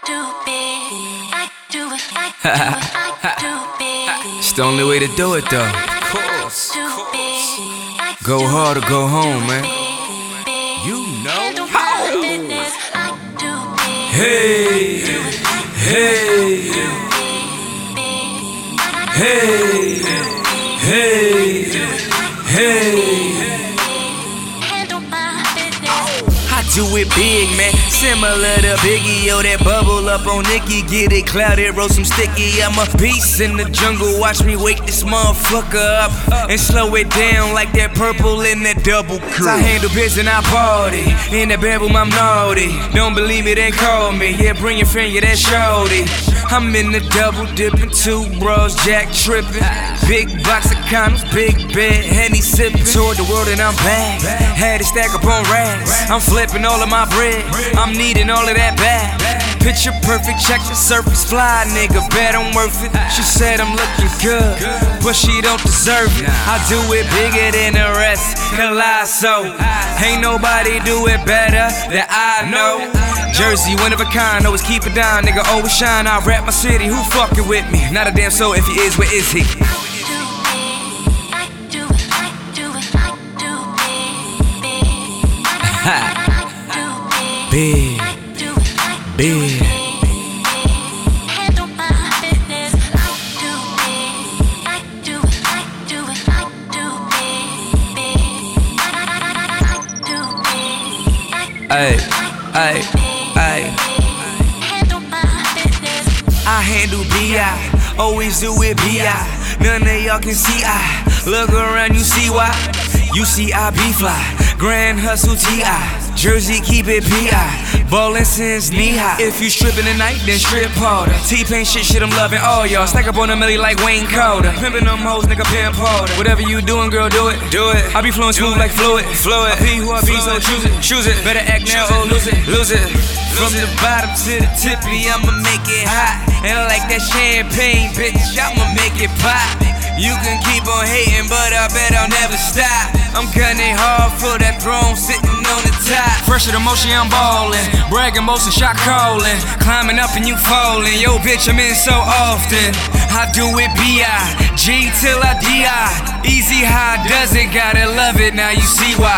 It's the only way to do it though. Of course. Go hard or go home, man. You know how. Hey, hey, hey, hey, hey. I do it big, man. Similar to Biggie, yo, that bubble up on Nicki. Get it clouded, roll some sticky. I'm a beast in the jungle. Watch me wake this motherfucker up and slow it down like that purple in that double crew. I handle biz and I party. In the bedroom, I'm naughty. Don't believe me, then call me. Yeah, bring your friend, yeah, that's shorty. I'm in the double dipping, 2 bros, Jack tripping. Big box of condoms, big bed, Henny sipping. Toward the world and I'm back. Had to stack up on racks. I'm flipping all of my bread. I'm needing all of that back. Picture perfect, check the surface, fly nigga, bet I'm worth it. She said I'm looking good, but she don't deserve it. I do it bigger than the rest, Colosso. Ain't nobody do it better than I know. Jersey, one of a kind, always keep it down, nigga, always shine. I rap my city, who fucking with me? Not a damn soul, if he is, where is he? Big, big. Ay, ay, ay. I handle B.I. Always do it B.I. None of y'all can see I. Look around, you see why. You see I be fly. Grand hustle T.I. Jersey, keep it P.I. Ballin' since knee-high. If you strippin' tonight, then strip harder. T-Pain shit, I'm loving all y'all. Stack up on a milli like Wayne Carter. Pimpin' them hoes, nigga, pimp harder. Whatever you doing, girl, do it. Do it. I be flowing smooth like fluid. I be who I be, so choose it. Choose it. Better act now or lose it. Lose it. From the bottom to the tippy, I'ma make it hot. And like that champagne, bitch, I'ma make it pop. You can keep on hating, but I bet I'll never stop. I'm gunning hard for that throne, sitting on the top. Fresher than motion, I'm ballin'. Bragging most and shot callin'. Climbing up and you fallin'. Yo, bitch, I'm in so often. I do it B.I.G till I D.I. Easy, how does it? Gotta love it, now you see why.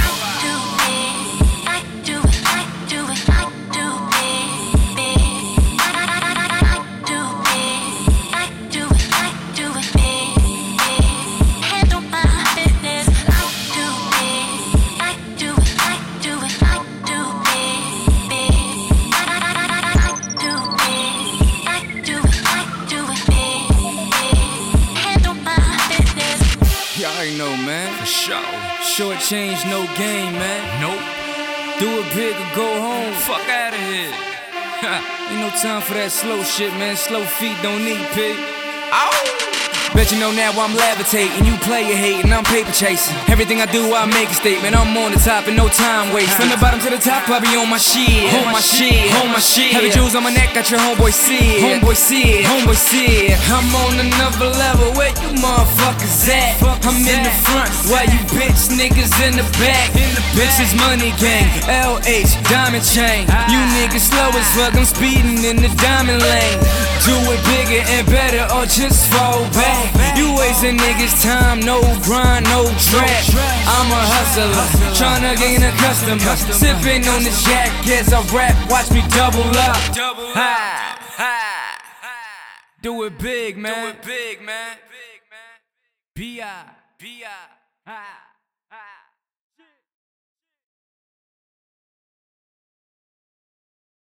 Y'all already know, man. For sure. Short change, no game, man. Nope. Do it big or go home. Fuck out of here. Ain't no time for that slow shit, man. Slow feet don't need pig. Ow! Bet you know now I'm levitating, you player hating, I'm paper chasing. Everything I do, I make a statement. I'm on the top and no time waste. From the bottom to the top, I be on my shit. On my shit, on my shit. Heavy jewels on my neck, got your homeboy see it. Homeboy see it, homeboy see it. I'm on another level, where you motherfuckers at? I'm in the front, while you bitch niggas in the back. Bitches money gang, LH, diamond chain. You niggas slow as fuck, I'm speeding in the diamond lane. Do it bigger and better or just fall back. You wasting niggas time, no grind, no track. I'm a hustler, tryna gain a customer. Sipping on the jack as I rap, watch me double up. Ha, ha. Do it big, man. Do it big, man. B.I. B.I. Ha, ha.